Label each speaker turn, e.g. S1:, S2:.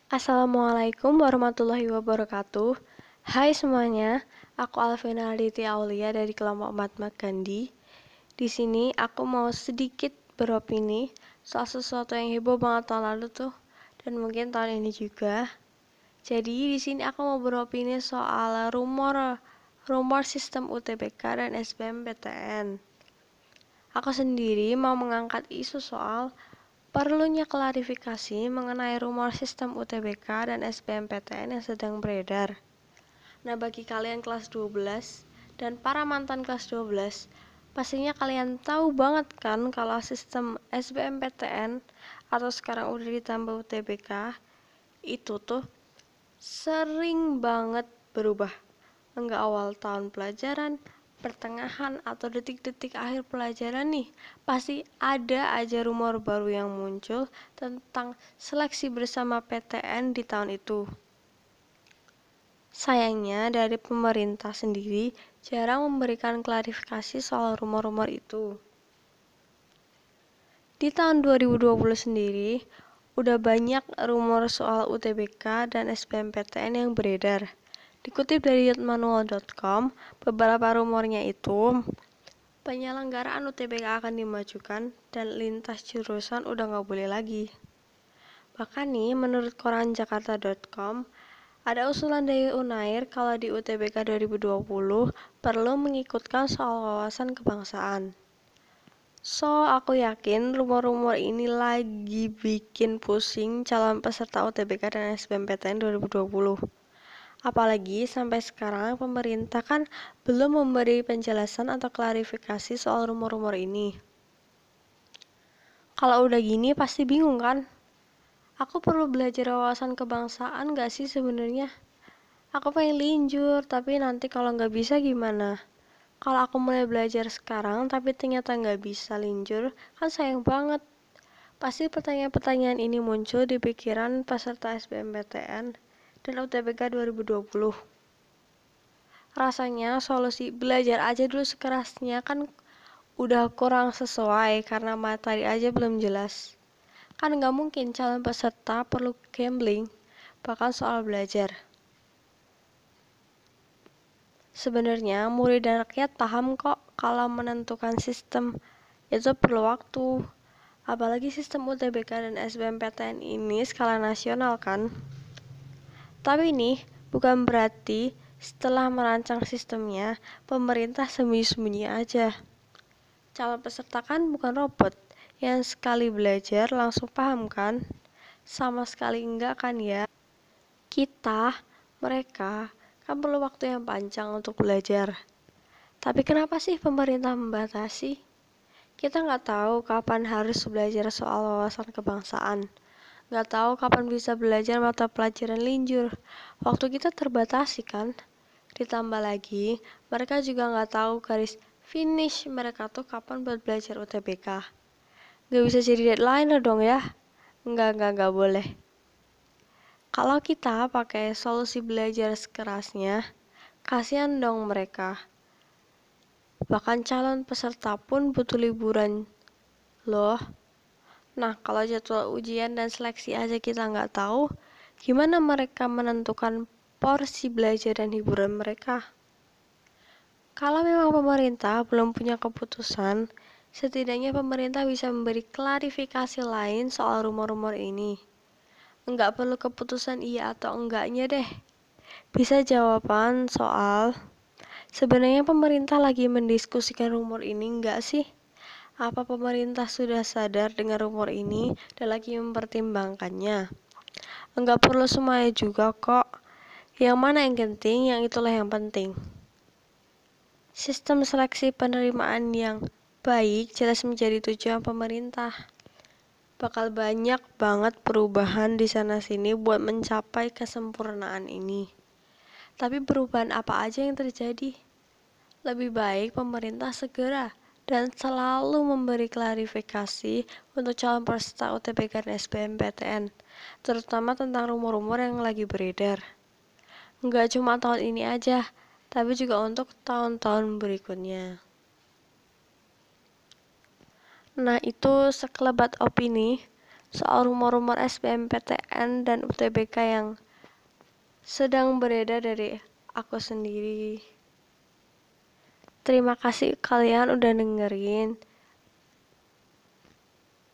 S1: Assalamualaikum warahmatullahi wabarakatuh. Hai semuanya, aku Alvina Aditya Aulia dari kelompok Mahatma Gandhi. Di sini aku mau sedikit beropini soal sesuatu yang heboh banget tahun lalu tuh, dan mungkin tahun ini juga. Jadi di sini aku mau beropini soal rumor sistem UTBK dan SBMPTN. Aku sendiri mau mengangkat isu soal perlunya klarifikasi mengenai rumor sistem UTBK dan SBMPTN yang sedang beredar. Nah, bagi kalian kelas 12 dan para mantan kelas 12, pastinya kalian tahu banget kan kalau sistem SBMPTN atau sekarang udah ditambah UTBK itu tuh sering banget berubah. Enggak awal tahun pelajaran, pertengahan atau detik-detik akhir pelajaran nih, pasti ada aja rumor baru yang muncul tentang seleksi bersama PTN di tahun itu. Sayangnya dari pemerintah sendiri jarang memberikan klarifikasi soal rumor-rumor itu. Di tahun 2020 sendiri, udah banyak rumor soal UTBK dan SBMPTN yang beredar. Dikutip dari yotmanual.com, beberapa rumornya itu penyelenggaraan UTBK akan dimajukan dan lintas jurusan udah nggak boleh lagi. Bahkan nih, menurut koran jakarta.com, ada usulan dari Unair kalau di UTBK 2020 perlu mengikutkan soal wawasan kebangsaan. So, aku yakin rumor-rumor ini lagi bikin pusing calon peserta UTBK dan SBMPTN 2020. Apalagi sampai sekarang pemerintah kan belum memberi penjelasan atau klarifikasi soal rumor-rumor ini. Kalau udah gini pasti bingung kan? Aku perlu belajar wawasan kebangsaan gak sih sebenarnya? Aku pengen linjur, tapi nanti kalau nggak bisa gimana? Kalau aku mulai belajar sekarang tapi ternyata nggak bisa linjur, kan sayang banget. Pasti pertanyaan-pertanyaan ini muncul di pikiran peserta SBMPTN dan UTBK 2020. Rasanya solusi belajar aja dulu sekerasnya kan udah kurang sesuai karena materi aja belum jelas. Kan nggak mungkin calon peserta perlu gambling bahkan soal belajar. Sebenarnya murid dan rakyat paham kok kalau menentukan sistem itu perlu waktu. Apalagi sistem UTBK dan SBMPTN ini skala nasional kan. Tapi ini bukan berarti setelah merancang sistemnya, pemerintah sembunyi-sembunyi aja. Calon peserta kan bukan robot yang sekali belajar langsung paham kan? Sama sekali enggak kan ya? Kita, mereka, kan perlu waktu yang panjang untuk belajar. Tapi kenapa sih pemerintah membatasi? Kita nggak tahu kapan harus belajar soal wawasan kebangsaan. Nggak tahu kapan bisa belajar mata pelajaran linjur. Waktu kita terbatasi kan? Ditambah lagi, mereka juga nggak tahu garis finish mereka tuh kapan buat belajar UTBK. Nggak bisa jadi deadliner dong ya? Nggak boleh. Kalau kita pakai solusi belajar sekerasnya, kasihan dong mereka. Bahkan calon peserta pun butuh liburan loh. Nah, kalau jadwal ujian dan seleksi aja kita nggak tahu, gimana mereka menentukan porsi belajar dan hiburan mereka? Kalau memang pemerintah belum punya keputusan, setidaknya pemerintah bisa memberi klarifikasi lain soal rumor-rumor ini. Enggak perlu keputusan iya atau enggaknya deh. Bisa jawaban soal sebenarnya pemerintah lagi mendiskusikan rumor ini enggak sih? Apa pemerintah sudah sadar dengan rumor ini dan lagi mempertimbangkannya? Enggak perlu semuanya juga kok. Yang mana yang penting, yang itulah yang penting. Sistem seleksi penerimaan yang baik jelas menjadi tujuan pemerintah. Bakal banyak banget perubahan di sana-sini buat mencapai kesempurnaan ini. Tapi perubahan apa aja yang terjadi? Lebih baik pemerintah segera dan selalu memberi klarifikasi untuk calon peserta UTBK dan SBMPTN, terutama tentang rumor-rumor yang lagi beredar. Nggak cuma tahun ini aja, tapi juga untuk tahun-tahun berikutnya. Nah, itu sekelebat opini soal rumor-rumur SBMPTN dan UTBK yang sedang beredar dari aku sendiri. Terima kasih kalian udah dengerin.